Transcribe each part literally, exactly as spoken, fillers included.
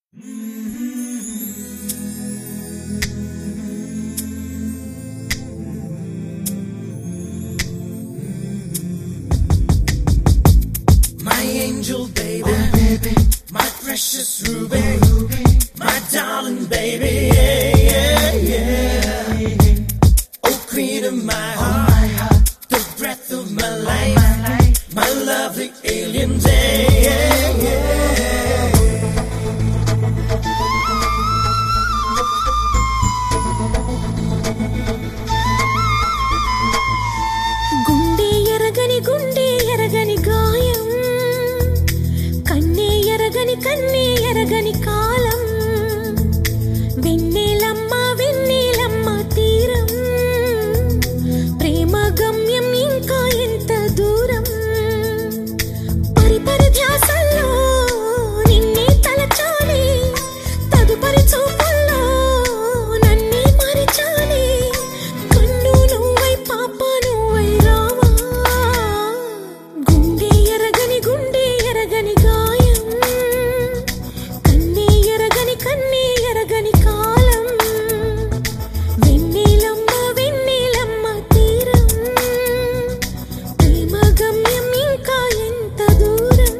My angel baby, oh, baby, my precious ruby, ruby, my darling baby, yeah, yeah, yeah. Oh, queen of my heart, my heart, the breath of my life, my, life. My lovely alien day, yeah, yeah. గుండె ఎరగని గుండె ఎరగని గాయం కన్నే ఎరగని కన్నే ఎరగని కాలం వెన్నెలమ్మ వెన్నెలమ్మ తీరం ప్రేమ గమ్యం ఇంకా ఎంత దూరం పరిపరి ధ్యాసల్లో నిన్నే తలచాలి తదుపరి చూపుల్లో నన్నే మరిచాలి కన్ను నువ్వై పాప నువ్వై రావా గుండె ఎరగని గుండె ఎరగని గాయం కన్నే ఎరగని కన్నే ఎరగని కాలం వెన్నెలమ్మ వెన్నెలమ్మ తీరం ప్రేమ గమ్యం ఇంకా ఎంత దూరం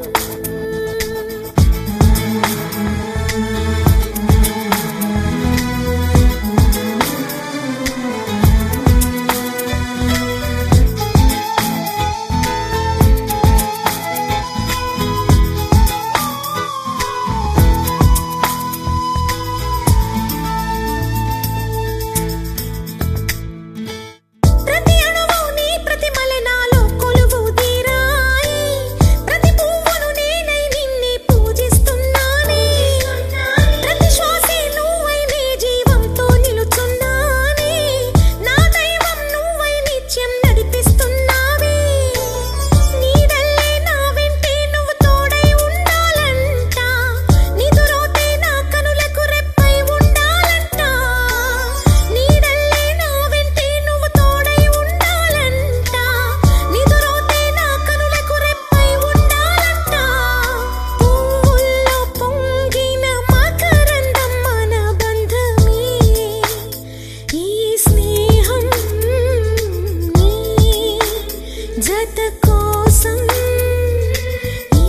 ప్రతి అణువు నీ ప్రతిమలే నాలో కొలువు తీరాయి ప్రతి పువ్వును నేనై నిన్నే పూజిస్తున్నానే ప్రతి శ్వాసే నువ్వై నీ జీవంతో నిలుచున్నానే నా దైవం నువ్వై నిత్యం నడిపిస్తున్నావే నీడల్లే నా వెంటే నువ్వు తోడై ఉండాలంట నిదురోతే నా కనులకు రెప్పై ఉండాలంట నీడల్లే నా వెంటే నువ్వు తోడై ఉండాలంట నిదురోతే నా కనులకు రెప్పై ఉండాలంట పువ్వుల్లో పొంగిన మకరందం మన బంధమే ఈ స్నేహం నీ జత కోసం ఈ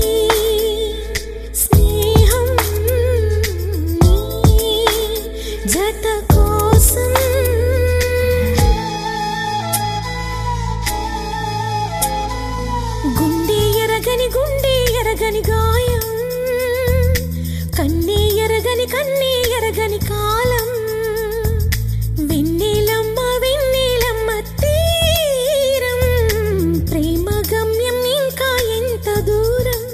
స్నేహం నీ జత కోసం గుండె ఎరగని గుండె ఎరగని గాయం కన్నే ఎరగని కన్నే ఎరగని కాలం వెన్నెలమ్మ వెన్నెలమ్మ తీరం ప్రేమ గమ్యం ఇంకా ఎంత దూరం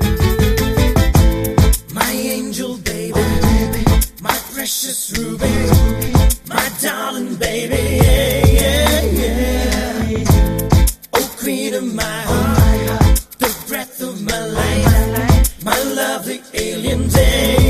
My angel baby, oh, baby, my precious ruby, ruby, my darling baby, yeah, yeah, yeah. Oh, queen of my heart, the breath of my life, my lovely alien day.